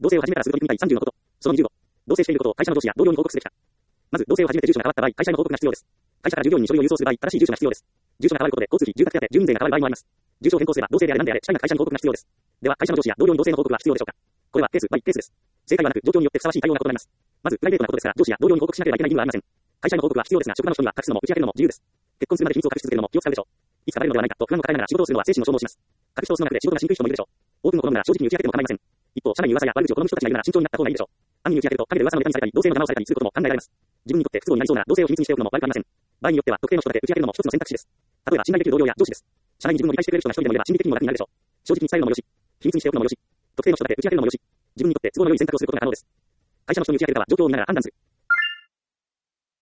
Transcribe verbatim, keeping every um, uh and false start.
同棲を始めたらすぐ取り組みたいさんじゅうのこと。そのにじゅうご。同棲していることを会社の上司や同僚に報告すべきか。まず、同棲を始めて住所が変わった場合、会社への報告が必要です。会社から従業員に書類を郵送する場合、正しい住所が必要です。住所が変わることで、交通費、住宅手当、住民税が変わる場合もあります。住所を変更すれば、同棲であれ何であれ、社員が会社の報告が必要です。では、会社の上司や同僚に同棲の報告は必要でしょうか。これはケースバイケースです。正解はなく、状況によってふさわしい対応が異なります。まず、プライベートなことですから、上司や同僚に報告しなければいけない義務はありません。会社への報告は必要ですが、職場の人には隠すのも打ち明けるのも自由です。結婚するまで秘密を隠し続けるのも気を使うでしょう。いつかバレるのではないかと不安を抱えながら仕事をするのは精神を消耗します。隠し通すの中で仕事がしにくい人もいるでしょう。多くの好みなら正直に打ち明けても構いません。一方、社内に噂や悪口を好む人たちがいるなら慎重になった方がいいでしょう。暗に打ち明けると陰で噂のネタにされたり、同性の邪魔をされたりすることも考えられます。自分にとって不都合になりそうな同性を秘密にしておくのも悪くありません。場合によっては特定の人だけ打ち明けるのも一つの選択肢です。例えば信頼できる同僚や上司です。社内に自分を理解してくれる人が一人でもいれば心理的にも楽になるでしょう。正直に伝えるのもよし、秘密にしておくのもよし、特定の人だけ打ち明けるのもよし、自分にとって都合の良い選択をすることが可能です。会社の人に打ち明けるかは状況を見ながら判断する。